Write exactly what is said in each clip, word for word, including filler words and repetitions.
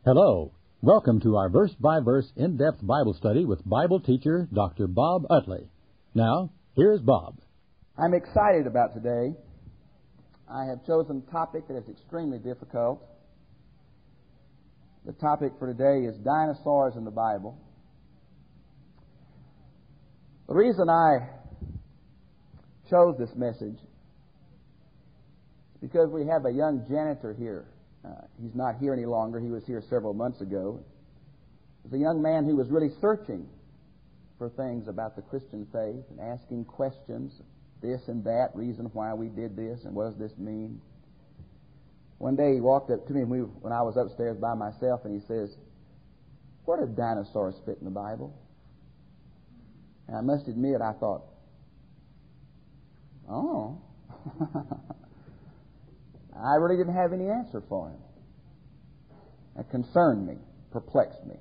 Hello. Welcome to our verse-by-verse in-depth Bible study with Bible teacher Doctor Bob Utley. Now, here's Bob. I'm excited about today. I have chosen a topic that is extremely difficult. The topic for today is dinosaurs in the Bible. The reason I chose this message is because we have a young janitor here. Uh, he's not here any longer. He was here several months ago. He was a young man who was really searching for things about the Christian faith and asking questions, this and that, reason why we did this and what does this mean. One day he walked up to me when, we, when I was upstairs by myself, and he says, "Where do dinosaurs fit in the Bible?" And I must admit, I thought, oh, I really didn't have any answer for him. It concerned me, perplexed me.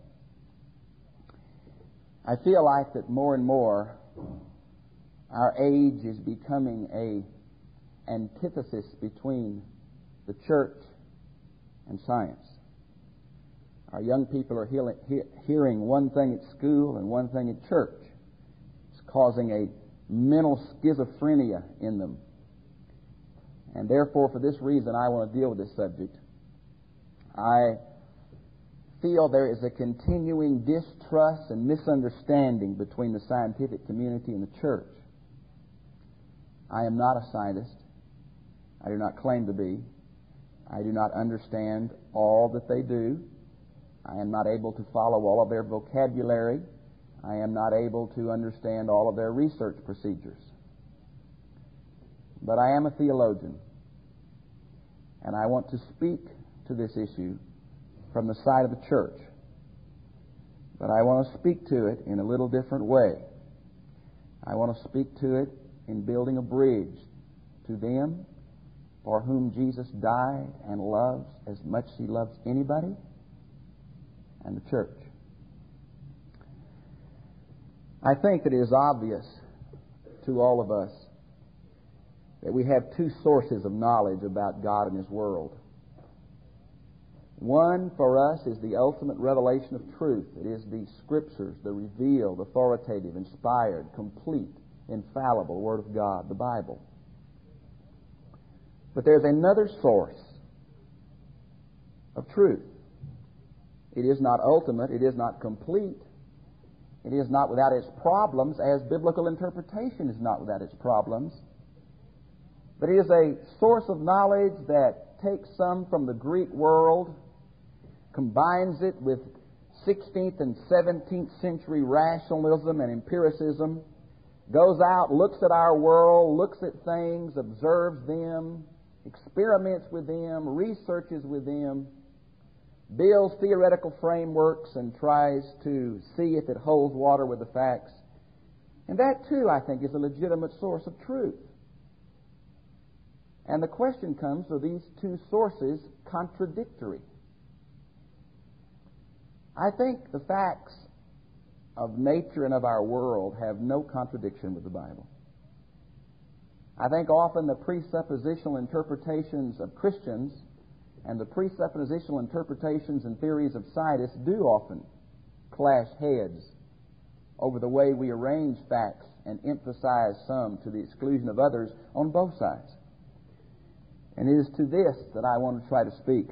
I feel like that more and more our age is becoming a antithesis between the church and science. Our young people are hearing, he- hearing one thing at school and one thing at church. It's causing a mental schizophrenia in them. And therefore, for this reason, I want to deal with this subject. I feel there is a continuing distrust and misunderstanding between the scientific community and the church. I am not a scientist. I do not claim to be. I do not understand all that they do. I am not able to follow all of their vocabulary. I am not able to understand all of their research procedures. But I am a theologian, and I want to speak to this issue from the side of the church. But I want to speak to it in a little different way. I want to speak to it in building a bridge to them for whom Jesus died and loves as much as He loves anybody, and the church. I think that it is obvious to all of us that we have two sources of knowledge about God and His world. One, for us, is the ultimate revelation of truth. It is the Scriptures, the revealed, authoritative, inspired, complete, infallible Word of God, the Bible. But there's another source of truth. It is not ultimate, it is not complete, it is not without its problems, as biblical interpretation is not without its problems. But it is a source of knowledge that takes some from the Greek world, combines it with sixteenth and seventeenth century rationalism and empiricism, goes out, looks at our world, looks at things, observes them, experiments with them, researches with them, builds theoretical frameworks and tries to see if it holds water with the facts. And that, too, I think, is a legitimate source of truth. And the question comes, are these two sources contradictory? I think the facts of nature and of our world have no contradiction with the Bible. I think often the presuppositional interpretations of Christians and the presuppositional interpretations and theories of scientists do often clash heads over the way we arrange facts and emphasize some to the exclusion of others on both sides. And it is to this that I want to try to speak.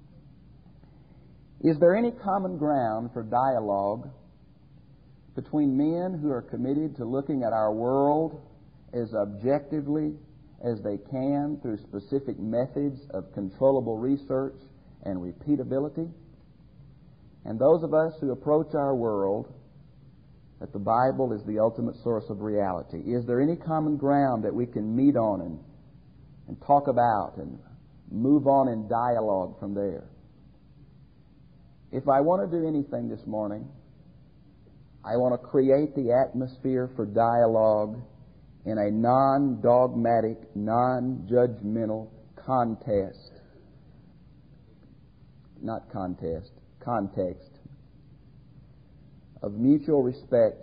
Is there any common ground for dialogue between men who are committed to looking at our world as objectively as they can through specific methods of controllable research and repeatability, and those of us who approach our world that the Bible is the ultimate source of reality? Is there any common ground that we can meet on and and talk about and move on in dialogue from there? If I want to do anything this morning, I want to create the atmosphere for dialogue in a non-dogmatic, non-judgmental contest. Not contest, context of mutual respect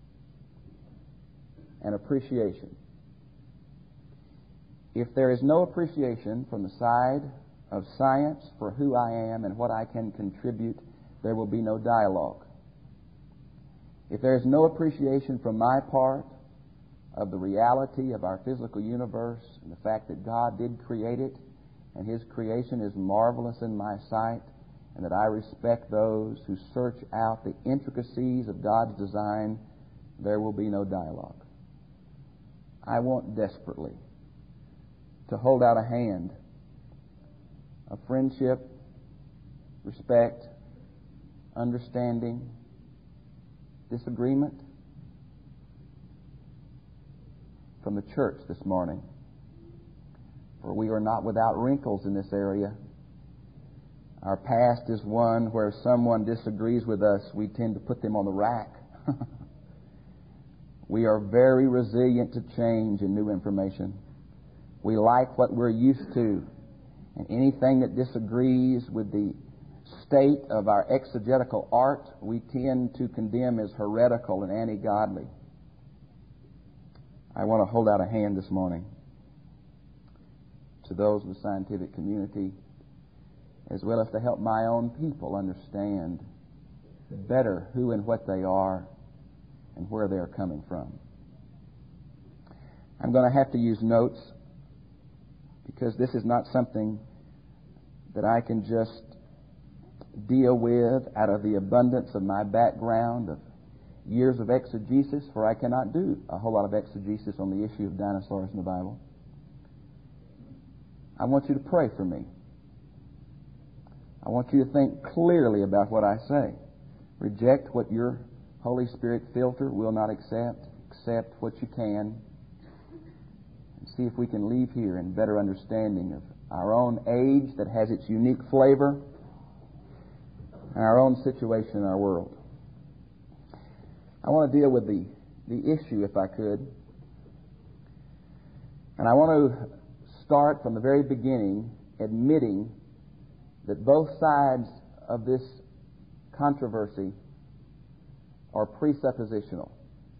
and appreciation. If there is no appreciation from the side of science for who I am and what I can contribute, there will be no dialogue. If there is no appreciation from my part of the reality of our physical universe and the fact that God did create it and His creation is marvelous in my sight, and that I respect those who search out the intricacies of God's design, there will be no dialogue. I want desperately to hold out a hand of friendship, respect, understanding, disagreement from the church this morning. For we are not without wrinkles in this area. Our past is one where someone disagrees with us, we tend to put them on the rack. We are very resilient to change and new information. We like what we're used to. And anything that disagrees with the state of our exegetical art, we tend to condemn as heretical and anti-godly. I want to hold out a hand this morning to those of the scientific community, as well as to help my own people understand better who and what they are and where they are coming from. I'm going to have to use notes because this is not something that I can just deal with out of the abundance of my background of years of exegesis, for I cannot do a whole lot of exegesis on the issue of dinosaurs in the Bible. I want you to pray for me. I want you to think clearly about what I say. Reject what your Holy Spirit filter will not accept. Accept what you can. And see if we can leave here in better understanding of our own age that has its unique flavor and our own situation in our world. I want to deal with the, the issue, if I could. And I want to start from the very beginning admitting that both sides of this controversy are presuppositional.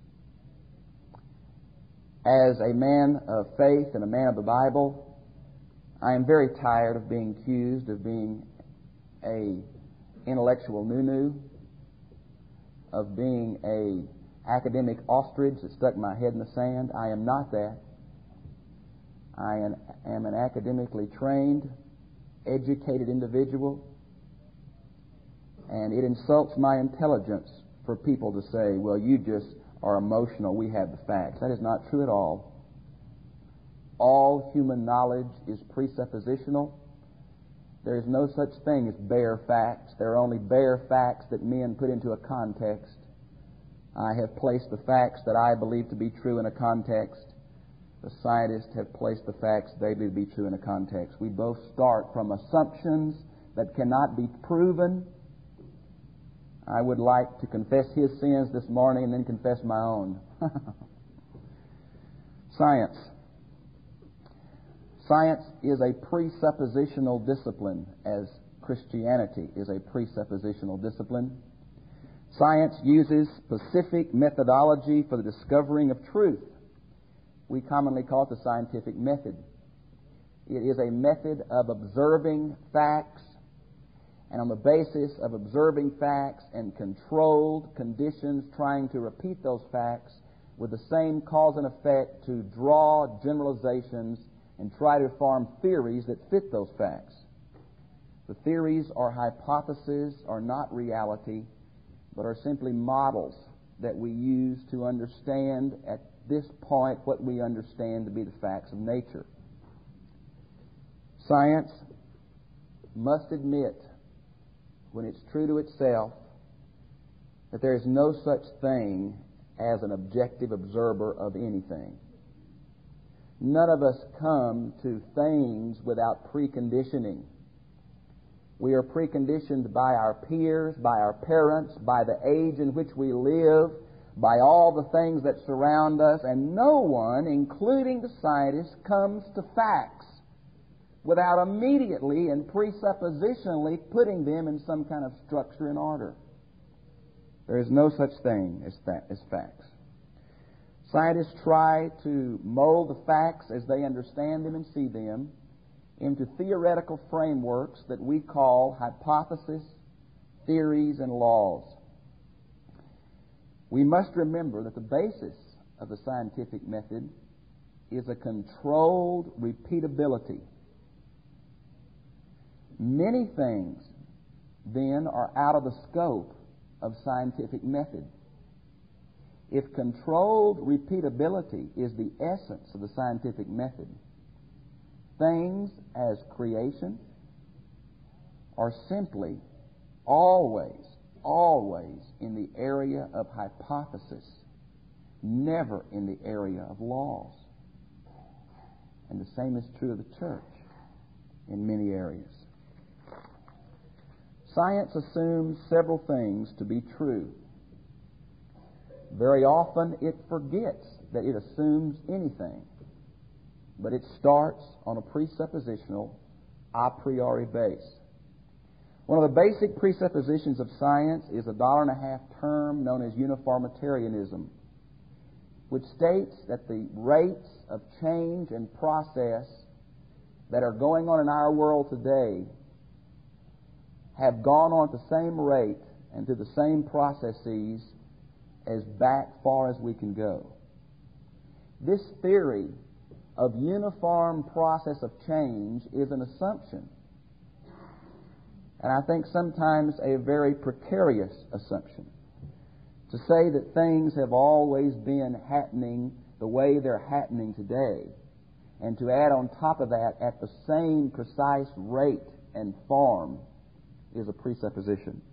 As a man of faith and a man of the Bible, I am very tired of being accused of being a intellectual noo-noo, of being a academic ostrich that stuck my head in the sand. I am not that. I am, am an academically trained, educated individual, and it insults my intelligence for people to say, well, you just are emotional, we have the facts. That is not true at all. All human knowledge is presuppositional. There is no such thing as bare facts. There are only bare facts that men put into a context. I have placed the facts that I believe to be true in a context. The scientists have placed the facts they believe to be true in a context. We both start from assumptions that cannot be proven. I would like to confess his sins this morning and then confess my own. Science. Science is a presuppositional discipline, as Christianity is a presuppositional discipline. Science uses specific methodology for the discovering of truth. We commonly call it the scientific method. It is a method of observing facts, and on the basis of observing facts and controlled conditions, trying to repeat those facts with the same cause and effect to draw generalizations and try to form theories that fit those facts. The theories or hypotheses are not reality, but are simply models that we use to understand at this point what we understand to be the facts of nature. Science must admit, when it's true to itself, that there is no such thing as an objective observer of anything. None of us come to things without preconditioning. We are preconditioned by our peers, by our parents, by the age in which we live, by all the things that surround us, and no one, including the scientists, comes to facts without immediately and presuppositionally putting them in some kind of structure and order. There is no such thing as, fa- as facts. Scientists try to mold the facts as they understand them and see them into theoretical frameworks that we call hypotheses, theories, and laws. We must remember that the basis of the scientific method is a controlled repeatability. Many things, then, are out of the scope of scientific method. If controlled repeatability is the essence of the scientific method, things as creation are simply always, always in the area of hypothesis, never in the area of laws. And the same is true of the church in many areas. Science assumes several things to be true. Very often it forgets that it assumes anything, but it starts on a presuppositional, a priori base. One of the basic presuppositions of science is a dollar and a half term known as uniformitarianism, which states that the rates of change and process that are going on in our world today have gone on at the same rate and through the same processes as back far as we can go. This theory of uniform process of change is an assumption, and I think sometimes a very precarious assumption. To say that things have always been happening the way they're happening today, and to add on top of that at the same precise rate and form, is a presupposition.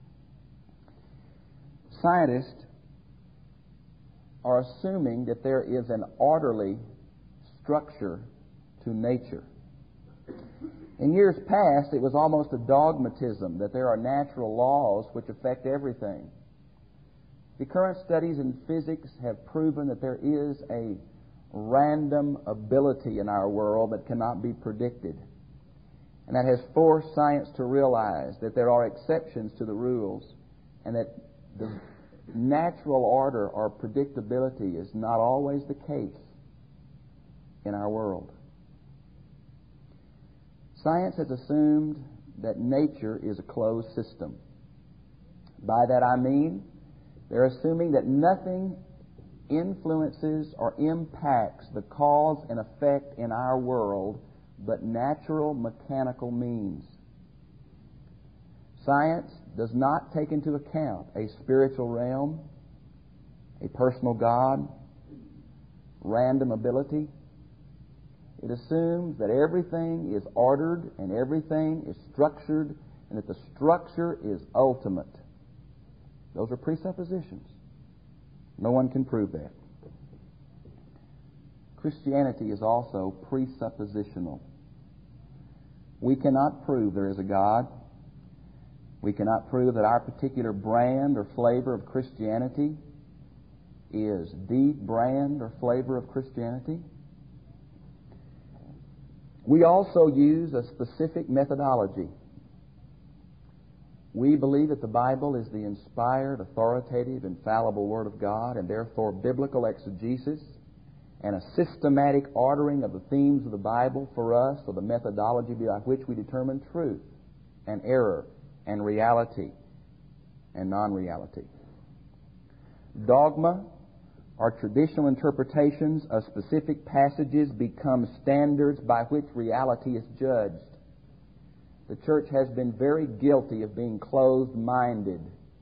Scientists are assuming that there is an orderly structure to nature. In years past, it was almost a dogmatism that there are natural laws which affect everything. The current studies in physics have proven that there is a random ability in our world that cannot be predicted. And that has forced science to realize that there are exceptions to the rules and that the natural order or predictability is not always the case in our world. Science has assumed that nature is a closed system. By that I mean they're assuming that nothing influences or impacts the cause and effect in our world but natural mechanical means. Science does not take into account a spiritual realm, a personal God, random ability. It assumes that everything is ordered and everything is structured and that the structure is ultimate. Those are presuppositions. No one can prove that. Christianity is also presuppositional. We cannot prove there is a God. We cannot prove that our particular brand or flavor of Christianity is the brand or flavor of Christianity. We also use a specific methodology. We believe that the Bible is the inspired, authoritative, infallible Word of God, and therefore biblical exegesis and a systematic ordering of the themes of the Bible for us, or the methodology by which we determine truth and error and reality and non-reality. Dogma or traditional interpretations of specific passages become standards by which reality is judged. The church has been very guilty of being closed-minded.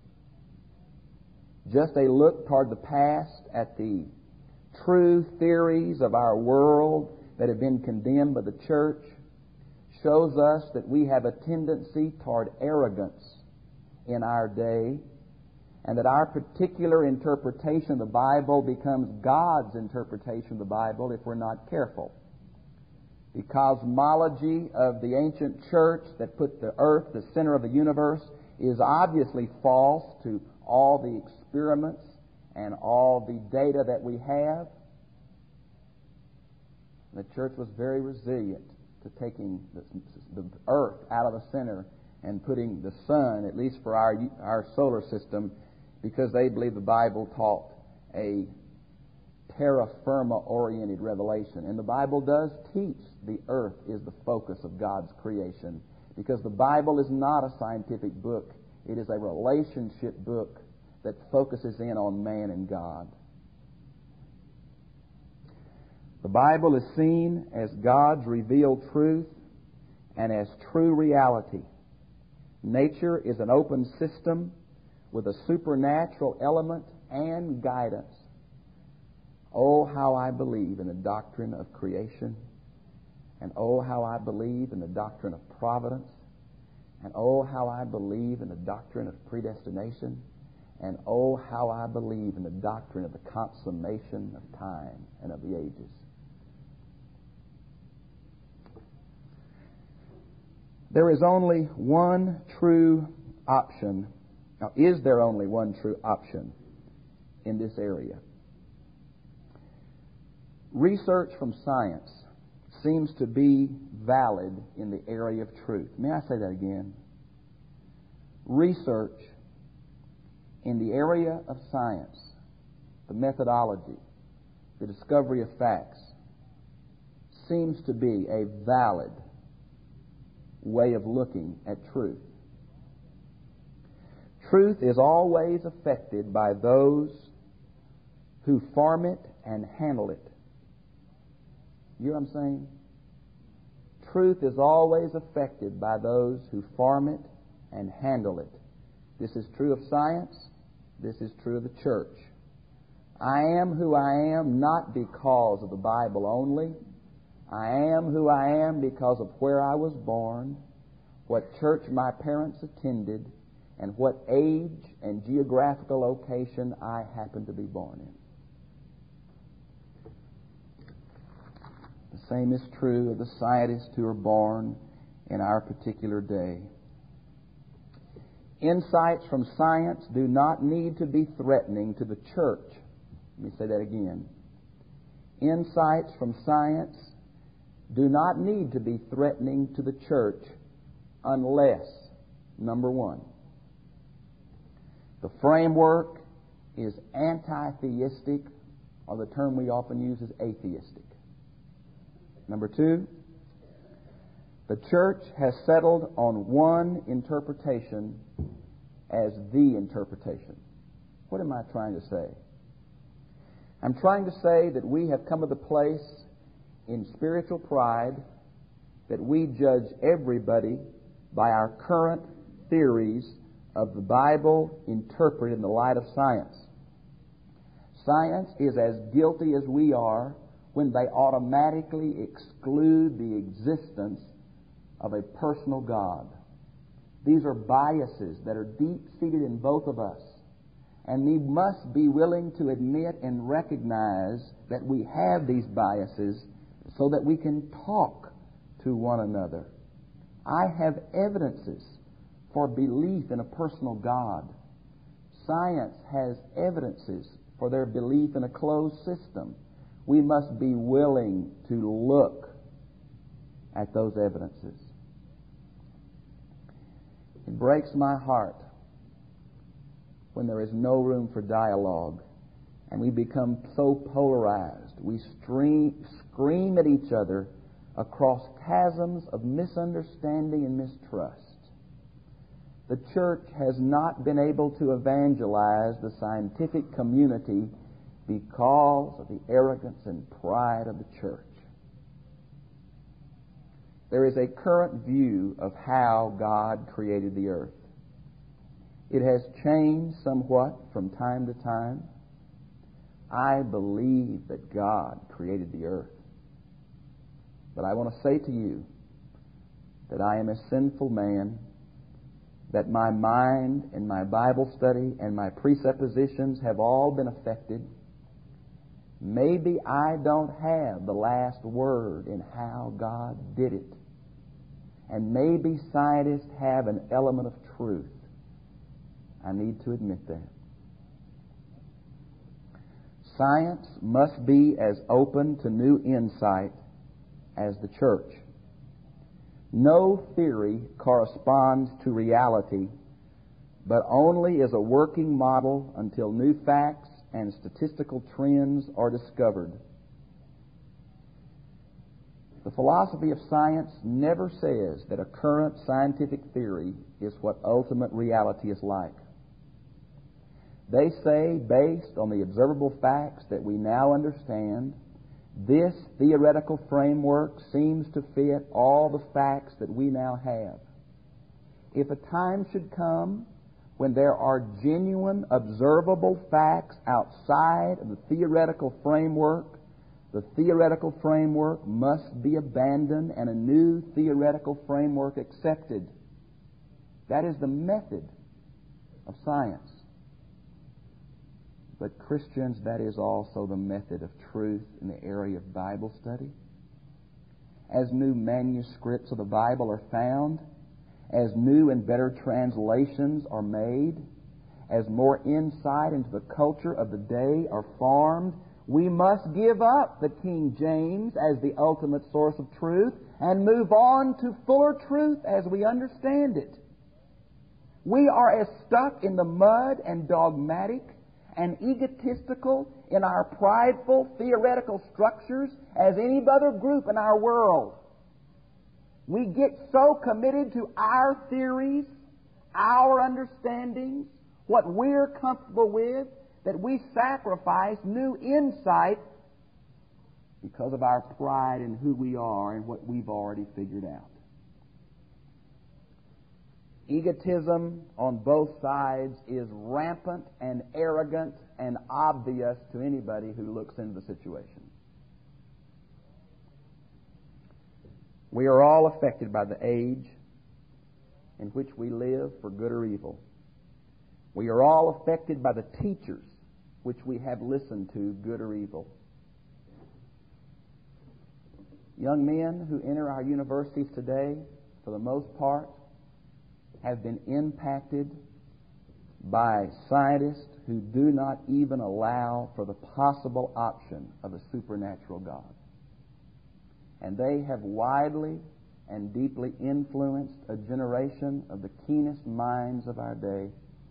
Just a look toward the past at the true theories of our world that have been condemned by the church shows us that we have a tendency toward arrogance in our day, and that our particular interpretation of the Bible becomes God's interpretation of the Bible if we're not careful. The cosmology of the ancient church that put the earth the center of the universe is obviously false to all the experiments and all the data that we have. The church was very resilient to taking the, the earth out of the center and putting the sun, at least for our our solar system, because they believe the Bible taught a terra firma-oriented revelation. And the Bible does teach the earth is the focus of God's creation, because the Bible is not a scientific book. It is a relationship book that focuses in on man and God. The Bible is seen as God's revealed truth and as true reality. Nature is an open system with a supernatural element and guidance. Oh, how I believe in the doctrine of creation, and oh, how I believe in the doctrine of providence, and oh, how I believe in the doctrine of predestination, and oh, how I believe in the doctrine of the consummation of time and of the ages. There is only one true option. Now, is there only one true option in this area? Research from science seems to be valid in the area of truth. May I say that again? Research in the area of science, the methodology, the discovery of facts, seems to be a valid way of looking at truth. Truth is always affected by those who farm it and handle it. You know what I'm saying? Truth is always affected by those who farm it and handle it. This is true of science. This is true of the church. I am who I am not because of the Bible only. I am who I am because of where I was born, what church my parents attended, and what age and geographical location I happen to be born in. The same is true of the scientists who are born in our particular day. Insights from science do not need to be threatening to the church. Let me say that again. Insights from science do not need to be threatening to the church unless, number one, the framework is anti-theistic, or the term we often use is atheistic. Number two, the church has settled on one interpretation as the interpretation. What am I trying to say? I'm trying to say that we have come to the place in spiritual pride that we judge everybody by our current theories of the Bible interpreted in the light of science. Science is as guilty as we are when they automatically exclude the existence of a personal God. These are biases that are deep-seated in both of us, and we must be willing to admit and recognize that we have these biases so that we can talk to one another. I have evidences for belief in a personal God. Science has evidences for their belief in a closed system. We must be willing to look at those evidences. It breaks my heart when there is no room for dialogue and we become so polarized. We stream, scream at each other across chasms of misunderstanding and mistrust. The church has not been able to evangelize the scientific community because of the arrogance and pride of the church. There is a current view of how God created the earth. It has changed somewhat from time to time. I believe that God created the earth. But I want to say to you that I am a sinful man, that my mind and my Bible study and my presuppositions have all been affected. Maybe I don't have the last word in how God did it. And maybe scientists have an element of truth. I need to admit that. Science must be as open to new insight as the church. No theory corresponds to reality, but only is a working model until new facts and statistical trends are discovered. The philosophy of science never says that a current scientific theory is what ultimate reality is like. They say, based on the observable facts that we now understand, this theoretical framework seems to fit all the facts that we now have. If a time should come when there are genuine, observable facts outside of the theoretical framework, the theoretical framework must be abandoned and a new theoretical framework accepted. That is the method of science. But Christians, that is also the method of truth in the area of Bible study. As new manuscripts of the Bible are found, as new and better translations are made, as more insight into the culture of the day are formed, we must give up the King James as the ultimate source of truth and move on to fuller truth as we understand it. We are as stuck in the mud and dogmatic and egotistical in our prideful theoretical structures as any other group in our world. We get so committed to our theories, our understandings, what we're comfortable with, that we sacrifice new insight because of our pride in who we are and what we've already figured out. Egotism on both sides is rampant and arrogant and obvious to anybody who looks into the situation. We are all affected by the age in which we live, for good or evil. We are all affected by the teachers which we have listened to, good or evil. Young men who enter our universities today, for the most part, have been impacted by scientists who do not even allow for the possible option of a supernatural God. And they have widely and deeply influenced a generation of the keenest minds of our day.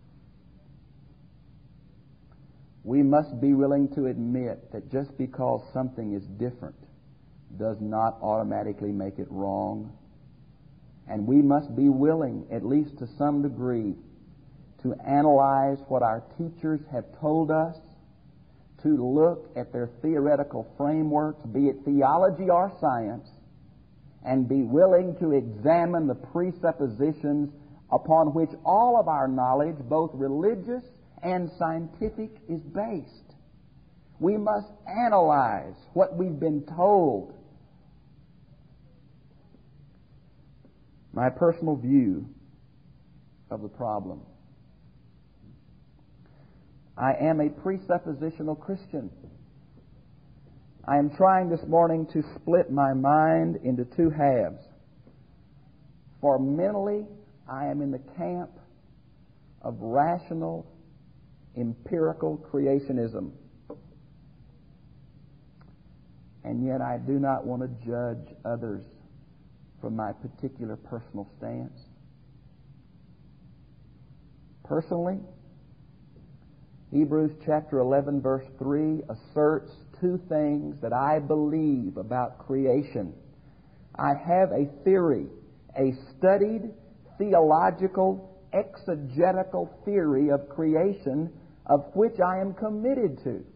We must be willing to admit that just because something is different does not automatically make it wrong. And we must be willing, at least to some degree, to analyze what our teachers have told us, to look at their theoretical frameworks, be it theology or science, and be willing to examine the presuppositions upon which all of our knowledge, both religious and scientific, is based. We must analyze what we've been told. My personal view of the problem. I am a presuppositional Christian. I am trying this morning to split my mind into two halves. For mentally, I am in the camp of rational, empirical creationism. And yet I do not want to judge others from my particular personal stance. Personally, Hebrews chapter eleven verse three asserts two things that I believe about creation. I have a theory, a studied theological, exegetical theory of creation of which I am committed to.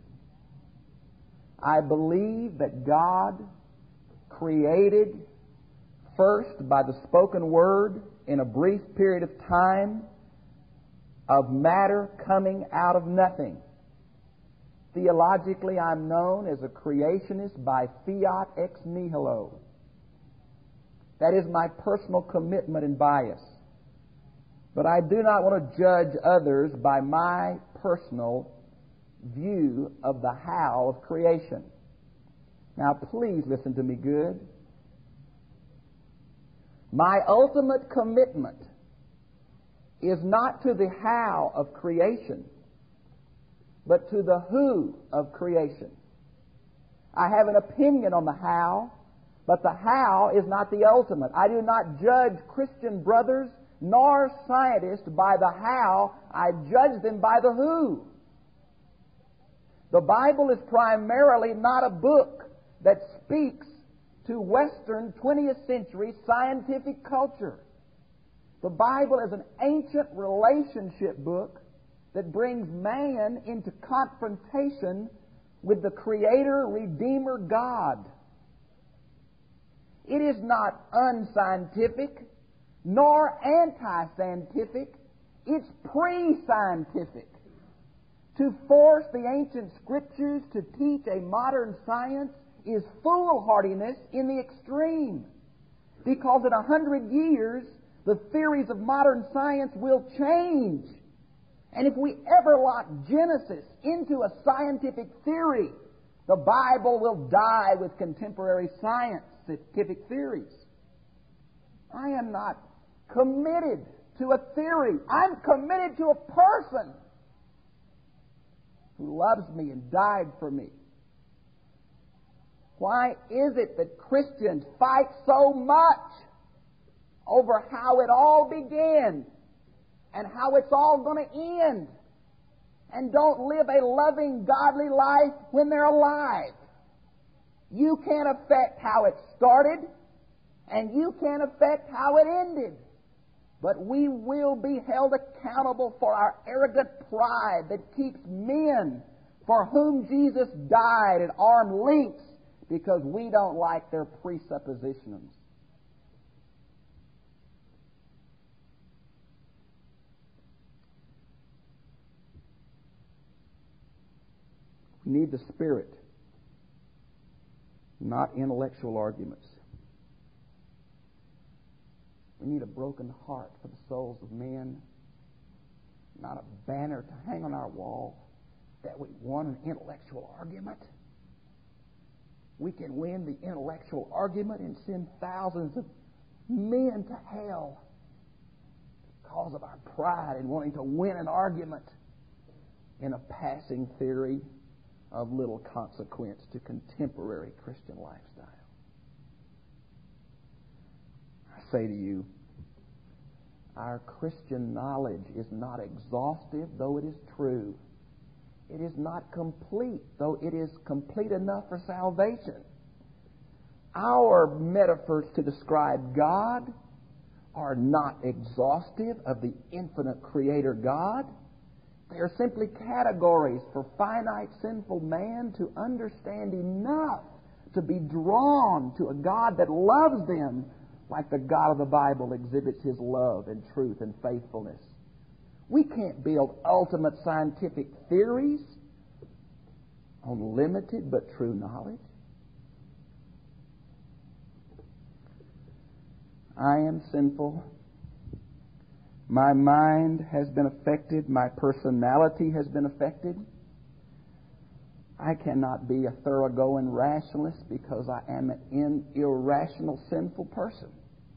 I believe that God created first by the spoken word in a brief period of time of matter coming out of nothing. Theologically, I'm known as a creationist by fiat ex nihilo. That is my personal commitment and bias. But I do not want to judge others by my personal view of the how of creation. Now, please listen to me good. My ultimate commitment is not to the how of creation, but to the who of creation. I have an opinion on the how, but the how is not the ultimate. I do not judge Christian brothers nor scientists by the how. I judge them by the who. The Bible is primarily not a book that speaks to Western twentieth century scientific culture. The Bible is an ancient relationship book that brings man into confrontation with the Creator, Redeemer God. It is not unscientific, nor anti-scientific. It's pre-scientific. To force the ancient Scriptures to teach a modern science is foolhardiness in the extreme. Because in a hundred years, the theories of modern science will change. And if we ever lock Genesis into a scientific theory, the Bible will die with contemporary science, scientific theories. I am not committed to a theory. I'm committed to a person who loves me and died for me. Why is it that Christians fight so much over how it all began and how it's all going to end, and don't live a loving, godly life when they're alive? You can't affect how it started, and you can't affect how it ended. But we will be held accountable for our arrogant pride that keeps men for whom Jesus died at arm's length because we don't like their presuppositions. We need the Spirit, not intellectual arguments. We need a broken heart for the souls of men, not a banner to hang on our wall that we won an intellectual argument. We can win the intellectual argument and send thousands of men to hell because of our pride in wanting to win an argument in a passing theory of little consequence to contemporary Christian lifestyle. I say to you, our Christian knowledge is not exhaustive, though it is true. It is not complete, though it is complete enough for salvation. Our metaphors to describe God are not exhaustive of the infinite Creator God. They are simply categories for finite sinful man to understand enough to be drawn to a God that loves them like the God of the Bible exhibits His love and truth and faithfulness. We can't build ultimate scientific theories on limited but true knowledge. I am sinful. My mind has been affected. My personality has been affected. I cannot be a thoroughgoing rationalist because I am an irrational, sinful person.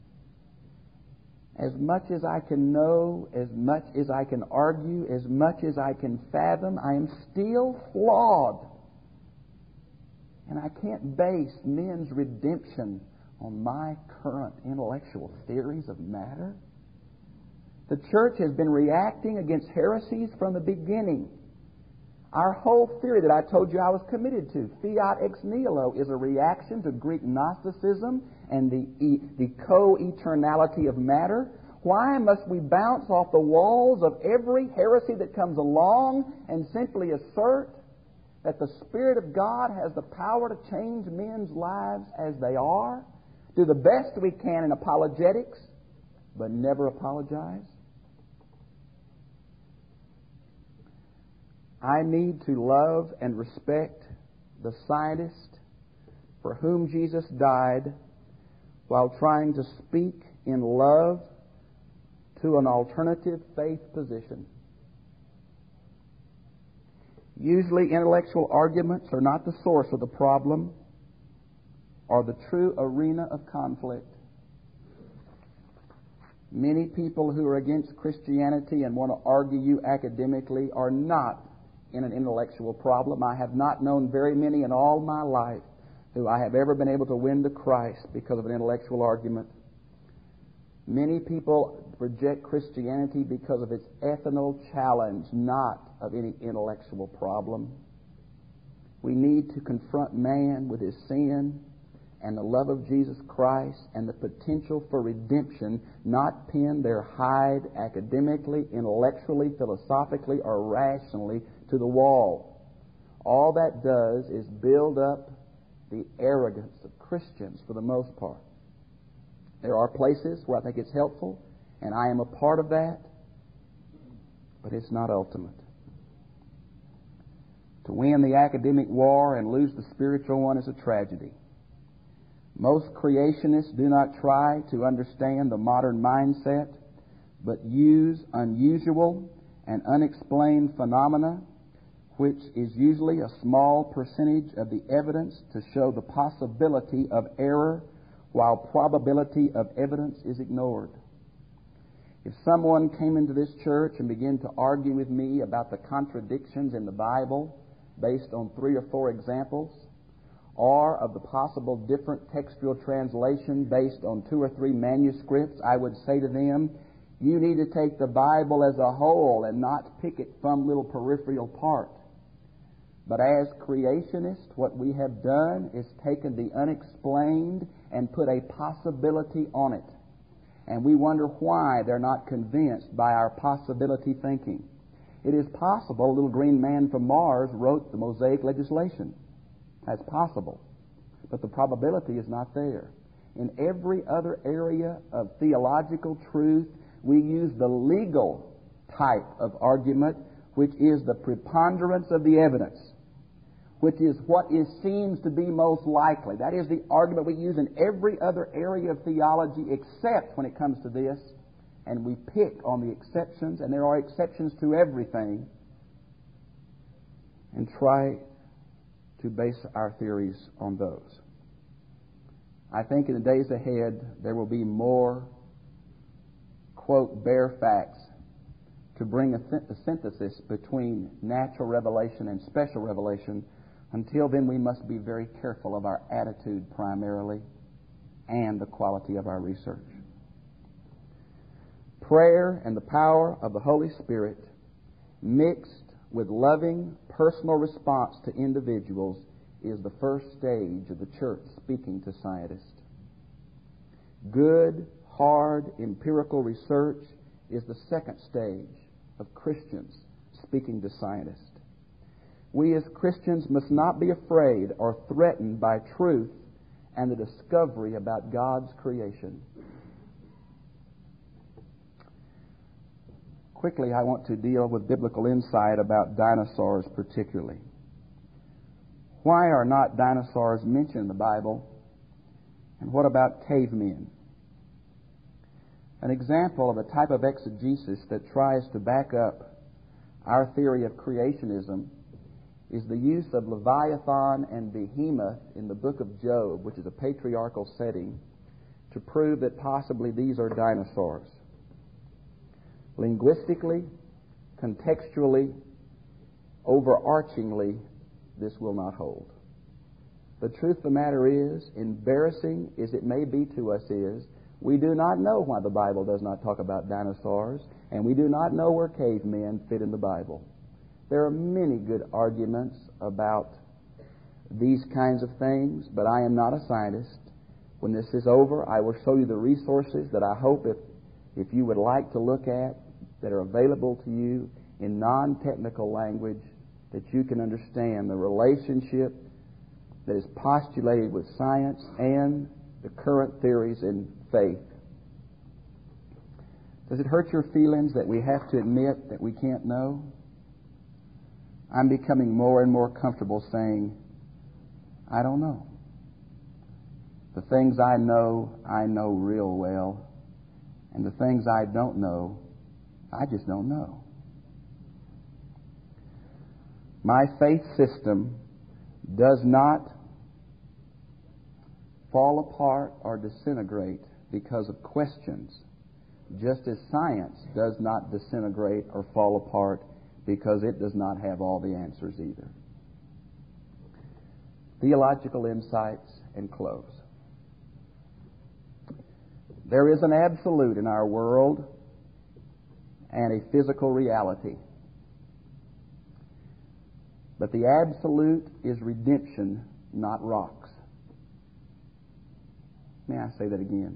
As much as I can know, as much as I can argue, as much as I can fathom, I am still flawed. And I can't base men's redemption on my current intellectual theories of matter. The church has been reacting against heresies from the beginning. Our whole theory that I told you I was committed to, fiat ex nihilo, is a reaction to Greek Gnosticism and the, the co-eternality of matter. Why must we bounce off the walls of every heresy that comes along and simply assert that the Spirit of God has the power to change men's lives as they are? Do the best we can in apologetics, but never apologize? I need to love and respect the scientist for whom Jesus died while trying to speak in love to an alternative faith position. Usually intellectual arguments are not the source of the problem or the true arena of conflict. Many people who are against Christianity and want to argue you academically are not in an intellectual problem. I have not known very many in all my life who I have ever been able to win to Christ because of an intellectual argument. Many people reject Christianity because of its ethnal challenge, not of any intellectual problem. We need to confront man with his sin and the love of Jesus Christ and the potential for redemption, not pin their hide academically, intellectually, philosophically, or rationally to the wall. All that does is build up the arrogance of Christians for the most part. There are places where I think it's helpful, and I am a part of that, but it's not ultimate. To win the academic war and lose the spiritual one is a tragedy. Most creationists do not try to understand the modern mindset, but use unusual and unexplained phenomena, which is usually a small percentage of the evidence, to show the possibility of error while probability of evidence is ignored. If someone came into this church and began to argue with me about the contradictions in the Bible based on three or four examples, or of the possible different textual translation based on two or three manuscripts, I would say to them, you need to take the Bible as a whole and not pick it from little peripheral part. But as creationists, what we have done is taken the unexplained and put a possibility on it. And we wonder why they're not convinced by our possibility thinking. It is possible a little green man from Mars wrote the Mosaic legislation. That's possible. But the probability is not there. In every other area of theological truth, we use the legal type of argument, which is the preponderance of the evidence, which is what is seems to be most likely. That is the argument we use in every other area of theology except when it comes to this, and we pick on the exceptions, and there are exceptions to everything, and try to base our theories on those. I think in the days ahead there will be more, quote, bare facts to bring a, th- a synthesis between natural revelation and special revelation. Until then, we must be very careful of our attitude primarily and the quality of our research. Prayer and the power of the Holy Spirit mixed with loving personal response to individuals is the first stage of the church speaking to scientists. Good, hard, empirical research is the second stage of Christians speaking to scientists. We as Christians must not be afraid or threatened by truth and the discovery about God's creation. Quickly, I want to deal with biblical insight about dinosaurs particularly. Why are not dinosaurs mentioned in the Bible? And what about cavemen? An example of a type of exegesis that tries to back up our theory of creationism is the use of Leviathan and Behemoth in the book of Job, which is a patriarchal setting, to prove that possibly these are dinosaurs. Linguistically, contextually, overarchingly, this will not hold. The truth of the matter is, embarrassing as it may be to us is, we do not know why the Bible does not talk about dinosaurs, and we do not know where cavemen fit in the Bible. There are many good arguments about these kinds of things, but I am not a scientist. When this is over, I will show you the resources that I hope if, if you would like to look at that are available to you in non-technical language, that you can understand the relationship that is postulated with science and the current theories in faith. Does it hurt your feelings that we have to admit that we can't know? I'm becoming more and more comfortable saying, I don't know. The things I know, I know real well. And the things I don't know, I just don't know. My faith system does not fall apart or disintegrate because of questions, just as science does not disintegrate or fall apart because it does not have all the answers either. Theological insights and close. There is an absolute in our world and a physical reality. But the absolute is redemption, not rocks. May I say that again?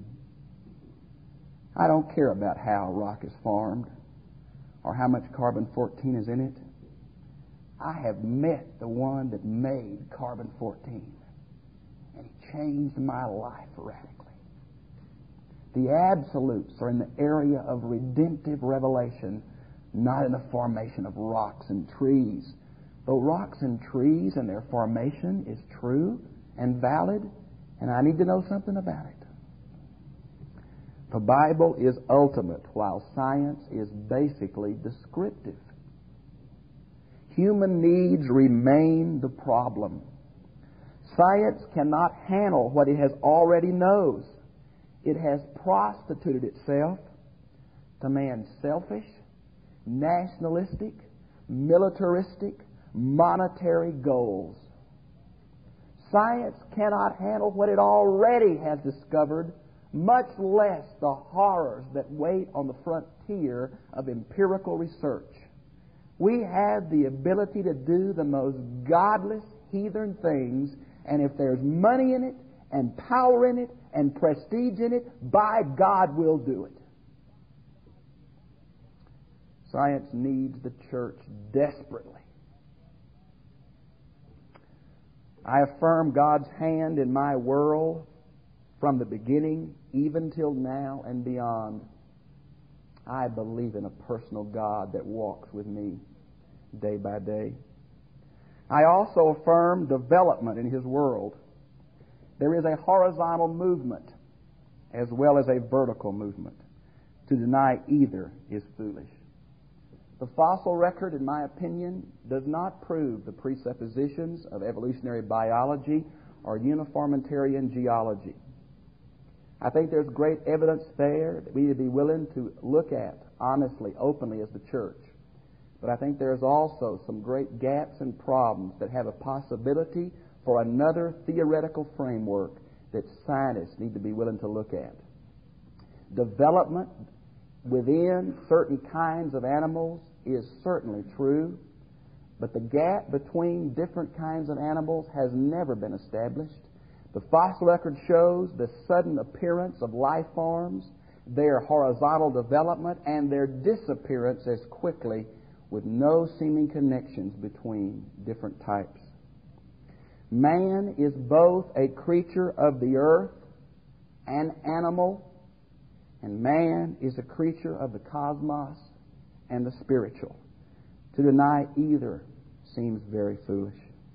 I don't care about how a rock is formed or how much carbon fourteen is in it. I have met the one that made carbon fourteen, and he changed my life radically. The absolutes are in the area of redemptive revelation, not in the formation of rocks and trees. Though rocks and trees and their formation is true and valid, and I need to know something about it. The Bible is ultimate, while science is basically descriptive. Human needs remain the problem. Science cannot handle what it has already knows. It has prostituted itself to man's selfish, nationalistic, militaristic, monetary goals. Science cannot handle what it already has discovered, much less the horrors that wait on the frontier of empirical research. We have the ability to do the most godless, heathen things, and if there's money in it, and power in it, and prestige in it, by God, we'll do it. Science needs the church desperately. I affirm God's hand in my world from the beginning, even till now and beyond. I believe in a personal God that walks with me day by day. I also affirm development in His world. There is a horizontal movement as well as a vertical movement. To deny either is foolish. The fossil record, in my opinion, does not prove the presuppositions of evolutionary biology or uniformitarian geology. I think there's great evidence there that we need to be willing to look at honestly, openly as the church. But I think there's also some great gaps and problems that have a possibility for another theoretical framework that scientists need to be willing to look at. Development within certain kinds of animals is certainly true, but the gap between different kinds of animals has never been established. The fossil record shows the sudden appearance of life forms, their horizontal development, and their disappearance as quickly, with no seeming connections between different types. Man is both a creature of the earth, an animal, and man is a creature of the cosmos and the spiritual. To deny either seems very foolish.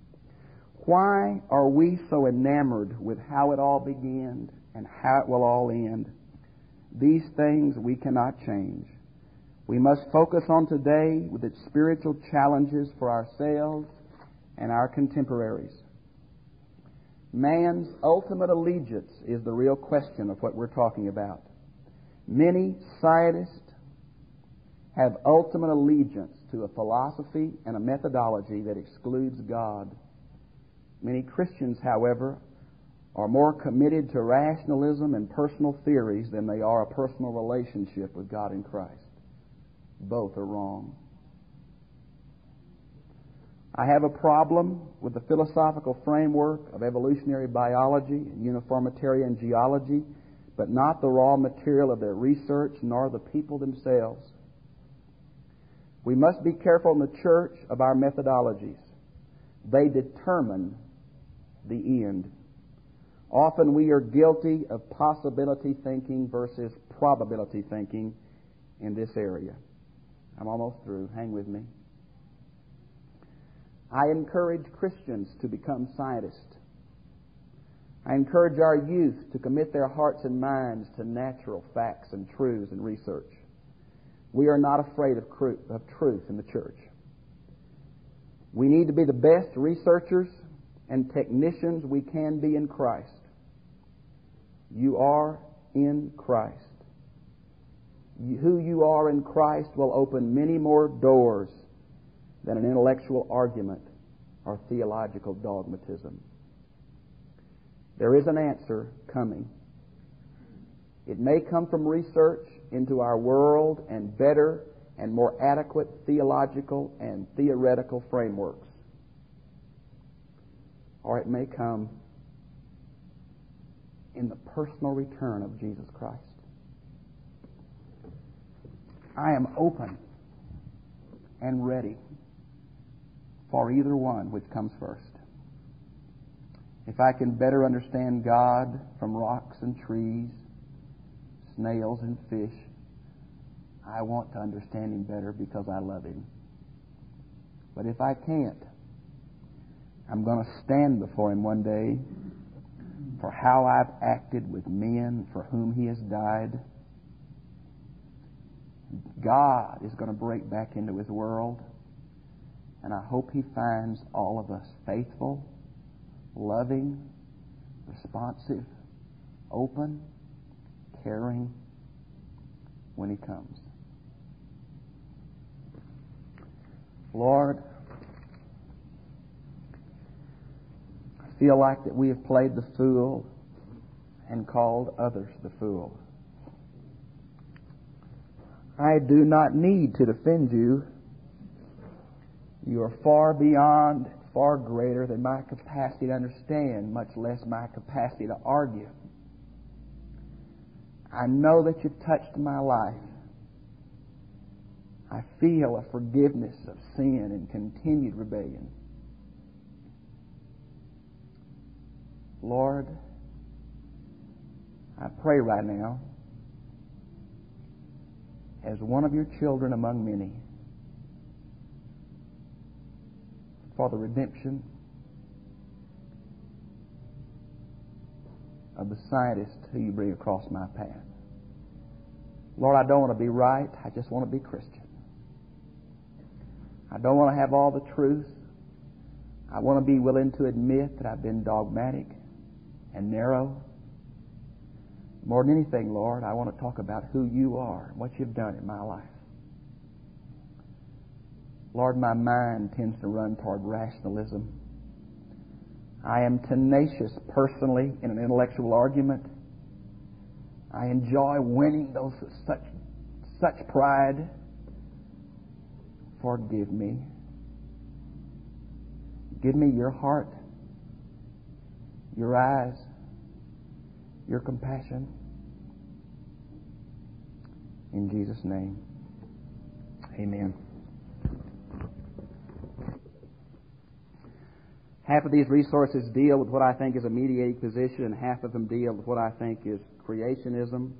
Why are we so enamored with how it all began and how it will all end? These things we cannot change. We must focus on today with its spiritual challenges for ourselves and our contemporaries. Man's ultimate allegiance is the real question of what we're talking about. Many scientists have ultimate allegiance to a philosophy and a methodology that excludes God. Many Christians, however, are more committed to rationalism and personal theories than they are a personal relationship with God in Christ. Both are wrong. I have a problem with the philosophical framework of evolutionary biology and uniformitarian geology, but not the raw material of their research nor the people themselves. We must be careful in the church of our methodologies. They determine the end. Often we are guilty of possibility thinking versus probability thinking in this area. I'm almost through. Hang with me. I encourage Christians to become scientists. I encourage our youth to commit their hearts and minds to natural facts and truths and research. We are not afraid of, cru- of truth in the church. We need to be the best researchers and technicians we can be in Christ. You are in Christ. You, who you are in Christ will open many more doors than an intellectual argument or theological dogmatism. There is an answer coming. It may come from research into our world and better and more adequate theological and theoretical frameworks. or it may come in the personal return of Jesus Christ. I am open and ready for either one, which comes first. If I can better understand God from rocks and trees, snails and fish, I want to understand Him better because I love Him. But if I can't, I'm going to stand before Him one day for how I've acted with men for whom He has died. God is going to break back into His world, and I hope He finds all of us faithful, loving, responsive, open, caring when He comes. Lord, I feel like that we have played the fool and called others the fool. I do not need to defend you. You are far beyond, far greater than my capacity to understand, much less my capacity to argue. I know that you've touched my life. I feel a forgiveness of sin and continued rebellion. Lord, I pray right now, as one of your children among many, for the redemption of the scientist who you bring across my path. Lord, I don't want to be right. I just want to be Christian. I don't want to have all the truth. I want to be willing to admit that I've been dogmatic and narrow. More than anything, Lord, I want to talk about who you are and what you've done in my life. Lord, my mind tends to run toward rationalism. I am tenacious personally in an intellectual argument. I enjoy winning those with such, such pride. Forgive me. Give me your heart, your eyes, your compassion. In Jesus' name, amen. Half of these resources deal with what I think is a mediating position, and half of them deal with what I think is creationism.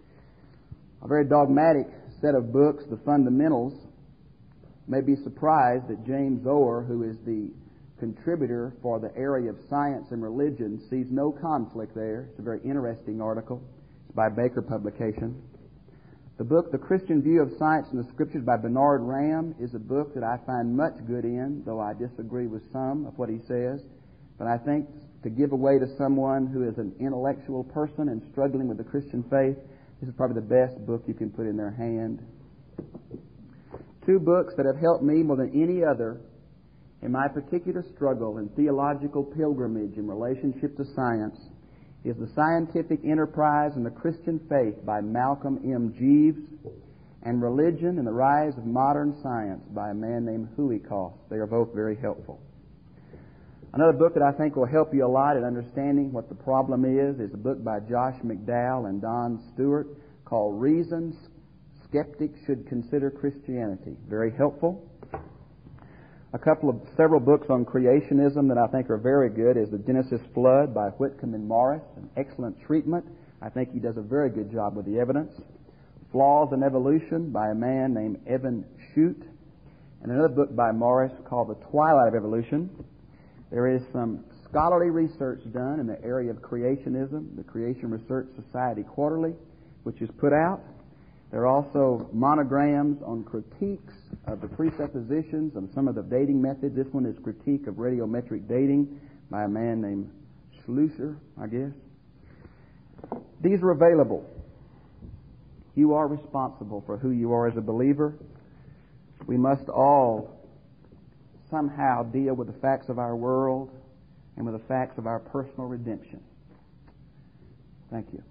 A very dogmatic set of books, the fundamentals, may be surprised that James Orr, who is the contributor for the area of science and religion, sees no conflict there. It's a very interesting article. It's by Baker Publication. The book, The Christian View of Science and the Scriptures by Bernard Ramm, is a book that I find much good in, though I disagree with some of what he says. But I think to give away to someone who is an intellectual person and struggling with the Christian faith, this is probably the best book you can put in their hand. Two books that have helped me more than any other in my particular struggle and theological pilgrimage in relationship to science is The Scientific Enterprise and the Christian Faith by Malcolm M. Jeeves, and Religion and the Rise of Modern Science by a man named Huey Koss. They are both very helpful. Another book that I think will help you a lot in understanding what the problem is is a book by Josh McDowell and Don Stewart called Reasons Skeptics Should Consider Christianity. Very helpful. A couple of several books on creationism that I think are very good is The Genesis Flood by Whitcomb and Morris, an excellent treatment. I think he does a very good job with the evidence. Flaws in Evolution by a man named Evan Shute, and another book by Morris called The Twilight of Evolution. There is some scholarly research done in the area of creationism, the Creation Research Society Quarterly, which is put out. There are also monograms on critiques of the presuppositions of some of the dating methods. This one is Critique of Radiometric Dating by a man named Schlusser, I guess. These are available. You are responsible for who you are as a believer. We must all somehow deal with the facts of our world and with the facts of our personal redemption. Thank you.